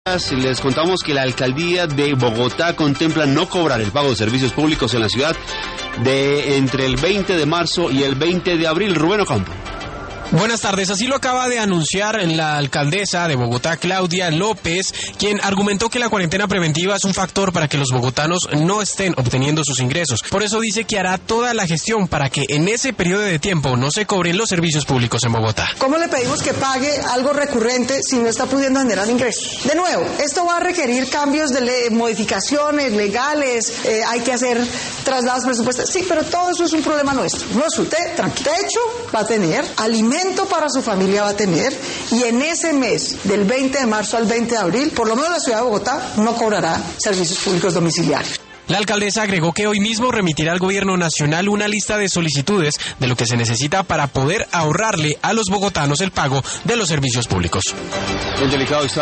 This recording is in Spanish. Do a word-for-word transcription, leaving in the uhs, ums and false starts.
Les contamos que la alcaldía de Bogotá contempla no cobrar el pago de servicios públicos en la ciudad de entre el veinte de marzo y el veinte de abril. Rubén Ocampo. Buenas tardes, así lo acaba de anunciar la alcaldesa de Bogotá, Claudia López, quien argumentó que la cuarentena preventiva es un factor para que los bogotanos no estén obteniendo sus ingresos. Por eso dice que hará toda la gestión para que en ese periodo de tiempo no se cobren los servicios públicos en Bogotá. ¿Cómo le pedimos que pague algo recurrente si no está pudiendo generar ingresos? De nuevo, esto va a requerir cambios de le- modificaciones legales, eh, hay que hacer traslados presupuestarios. Sí, pero todo eso es un problema nuestro. No es usted, tranquilo. Techo va a tener, alimentos para su familia va a tener, y en ese mes, del veinte de marzo al veinte de abril, por lo menos la ciudad de Bogotá no cobrará servicios públicos domiciliarios. La alcaldesa agregó que hoy mismo remitirá al gobierno nacional una lista de solicitudes de lo que se necesita para poder ahorrarle a los bogotanos el pago de los servicios públicos. El delicado está